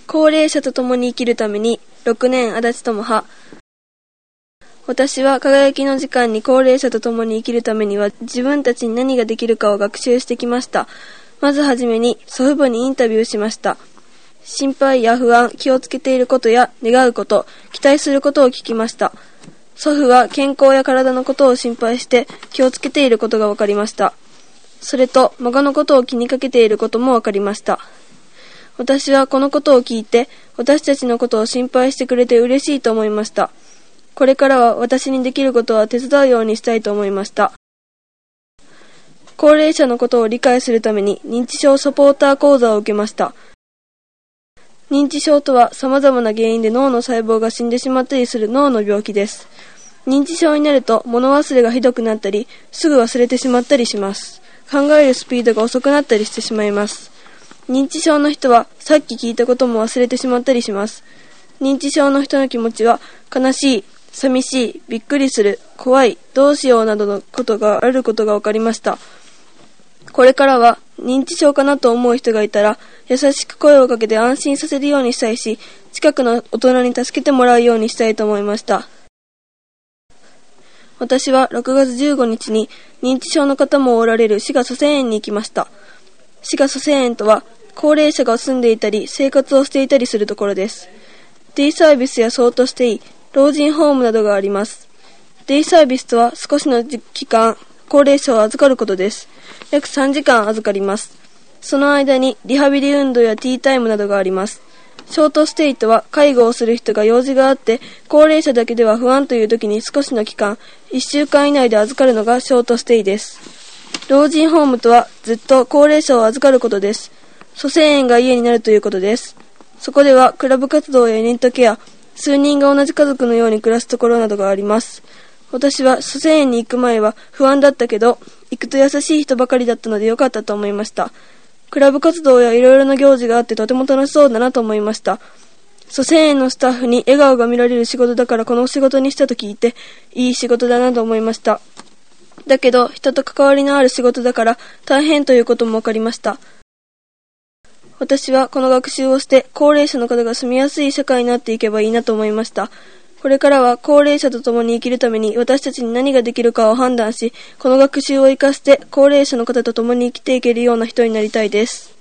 高齢者と共に生きるために6年足立智葉。私は輝きの時間に高齢者と共に生きるためには自分たちに何ができるかを学習してきました。まずはじめに祖父母にインタビューしました。心配や不安、気をつけていることや願うこと、期待することを聞きました。祖父は健康や体のことを心配して気をつけていることが分かりました。それと孫のことを気にかけていることも分かりました。私はこのことを聞いて私たちのことを心配してくれて嬉しいと思いました。これからは私にできることは手伝うようにしたいと思いました。高齢者のことを理解するために認知症サポーター講座を受けました。認知症とは様々な原因で脳の細胞が死んでしまったりする脳の病気です。認知症になると物忘れがひどくなったり、すぐ忘れてしまったりします。考えるスピードが遅くなったりしてしまいます。認知症の人はさっき聞いたことも忘れてしまったりします。認知症の人の気持ちは悲しい、寂しい、びっくりする、怖い、どうしようなどのことがあることが分かりました。これからは認知症かなと思う人がいたら優しく声をかけて安心させるようにしたいし、近くの大人に助けてもらうようにしたいと思いました。私は6月15日に認知症の方もおられる滋賀蘇生園に行きました。滋賀蘇生園とは高齢者が住んでいたり生活をしていたりするところです。デイサービスやそうとしていい老人ホームなどがあります。デイサービスとは少しの期間高齢者を預かることです。約3時間預かります。その間にリハビリ運動やティータイムなどがあります。ショートステイとは介護をする人が用事があって高齢者だけでは不安という時に少しの期間1週間以内で預かるのがショートステイです。老人ホームとはずっと高齢者を預かることです。蘇生園が家になるということです。そこではクラブ活動やユニットケア、数人が同じ家族のように暮らすところなどがあります。私は蘇生園に行く前は不安だったけど、行くと優しい人ばかりだったのでよかったと思いました。クラブ活動やいろいろな行事があってとても楽しそうだなと思いました。蘇生園のスタッフに笑顔が見られる仕事だからこの仕事にしたと聞いて、いい仕事だなと思いました。だけど、人と関わりのある仕事だから大変ということもわかりました。私はこの学習をして高齢者の方が住みやすい社会になっていけばいいなと思いました。これからは高齢者と共に生きるために私たちに何ができるかを判断し、この学習を生かして高齢者の方と共に生きていけるような人になりたいです。